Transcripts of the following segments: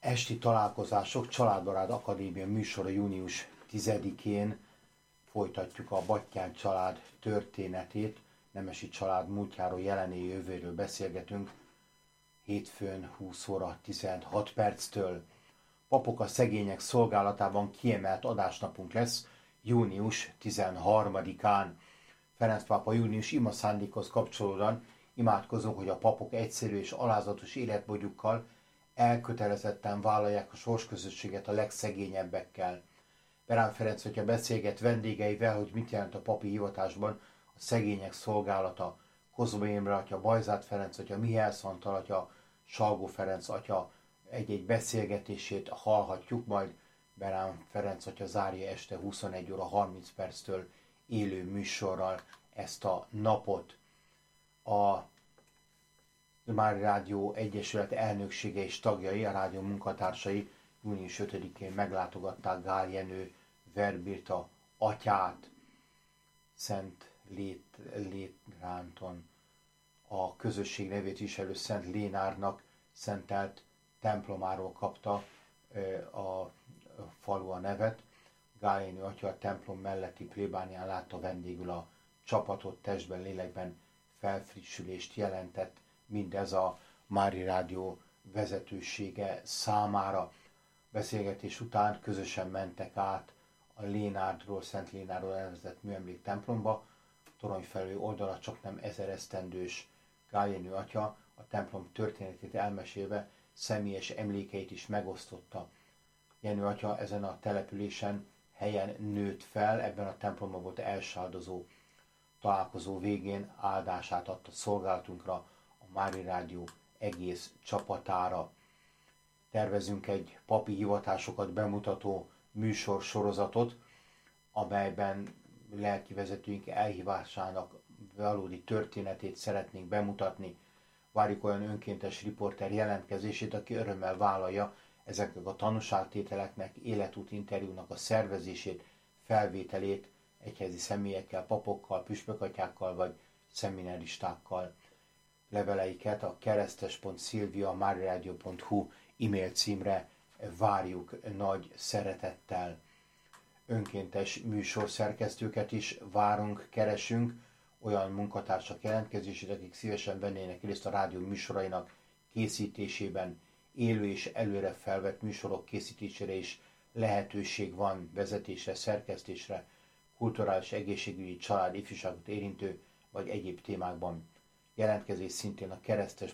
esti találkozások Családbarát Akadémia műsora június 10-én folytatjuk a Batthyány család történetét, Nemesi család múltjáról, jelenéről, jövőről beszélgetünk hétfőn 20 óra 16 perctől. Papok a szegények szolgálatában kiemelt adásnapunk lesz június 13-án. Ferenc pápa június ima szándékhoz kapcsolódóan imádkozunk, hogy a papok egyszerű és alázatos életmódjukkal elkötelezetten vállalják a sorsközösséget a legszegényebbekkel. Berán Ferenc atya beszélget vendégeivel, hogy mit jelent a papi hivatásban a szegények szolgálata. Kozma Imre atya, Bajzát Ferenc atya, Mihály Szantal atya, Salgó Ferenc atya egy-egy beszélgetését hallhatjuk, majd Berán Ferenc atya zárja este 21 óra 30 perctől élő műsorral ezt a napot. A Mária Rádió Egyesület elnöksége és tagjai, a rádió munkatársai június 5-én meglátogatták Gál Jenő Verbirta atyát Szent Létránton. A közösség nevét viselő Szent Lénárnak szentelt templomáról kapta a falu a nevet. Gál Jenő atya a templom melletti plébánián látta vendégül a csapatot, testben, lélekben felfrissülést jelentett mindez a Mária Rádió vezetősége számára. Beszélgetés után közösen mentek át a Lénárdról, Szent Lénárról elnevezett műemlék templomba. Toronyfelő oldala csaknem 1000 esztendős Gál Jenő atya a templom történetét elmesélve személyes emlékeit is megosztotta. Jenő atya ezen a településen helyen nőtt fel, ebben a templomban volt elsáldozó. Találkozó végén áldását adta szolgálatunkra, a Mária Rádió egész csapatára. Tervezünk egy papi hivatásokat bemutató műsorsorozatot, amelyben lelkivezetőink elhívásának valódi történetét szeretnénk bemutatni. Várjuk olyan önkéntes riporter jelentkezését, aki örömmel vállalja ezeknek a tanúságtételeknek, életút interjúnak a szervezését, felvételét egyházi személyekkel, papokkal, püspökatyákkal vagy szemináristákkal. Leveleiket a keresztes.szilvia@mariaradio.hu e-mail címre várjuk nagy szeretettel. Önkéntes műsorszerkesztőket is várunk, keresünk, olyan munkatársak jelentkezését, akik szívesen vennének részt a rádió műsorainak készítésében. Élő és előre felvett műsorok készítésére is lehetőség van, vezetésre, szerkesztésre, kulturális, egészségügyi, család, ifjúságot érintő vagy egyéb témákban. Jelentkezés szintén a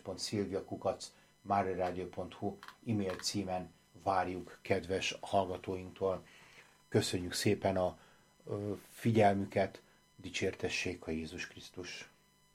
keresztes.szilvia@mariaradio.hu e-mail címen várjuk kedves hallgatóinktól. Köszönjük szépen a figyelmüket, dicsértessék a Jézus Krisztus!